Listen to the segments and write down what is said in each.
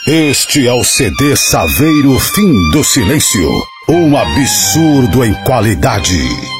Este é o CD Saveiro Fim do Silêncio. Um absurdo em qualidade.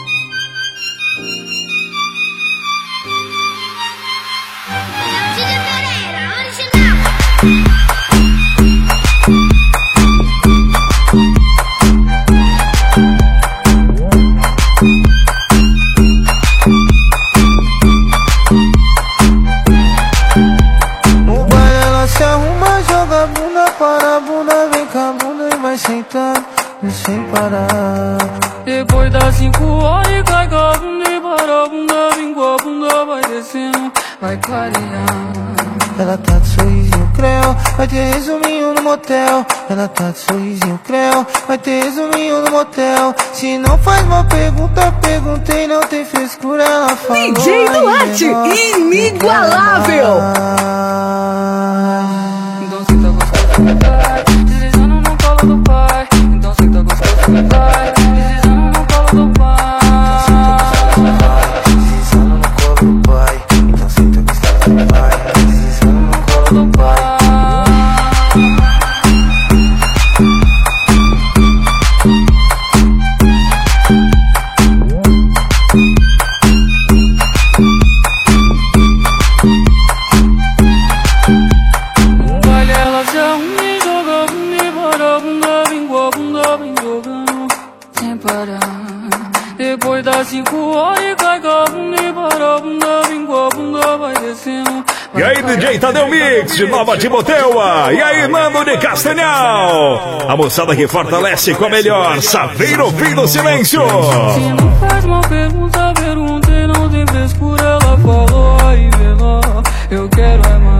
Sem parar. Depois das 5 horas cai com a bunda e para a bunda, vem com a bunda, vai descendo, vai clarear. Ela tá de sorrisinho creu, vai ter resuminho no motel. Ela tá de sorrisinho creu, vai ter resuminho no motel. Se não faz uma pergunta, perguntei, não tem frescura, ela falou. DJ Duarte, inigualável. Então senta gostosa, vai, deslizando no colo do pai. Então senta gostosa, vai, deslizando no colo do pai. Deslizando no colo do pai. Então senta gostosa, vai, deslizando no colo do pai. Depois das 5 horas cai com a bunda e para a bunda, vem com a bunda, vai descendo. E aí, DJ Tadeu Mix, de Nova Timoteua. E aí, Mano de Castanhal. A moçada que fortalece com a melhor Saveiro Fim do Silêncio. Se não faz uma pergunta, perguntei, não tem frescura. Ela falou, aí vê lá, eu quero é mais.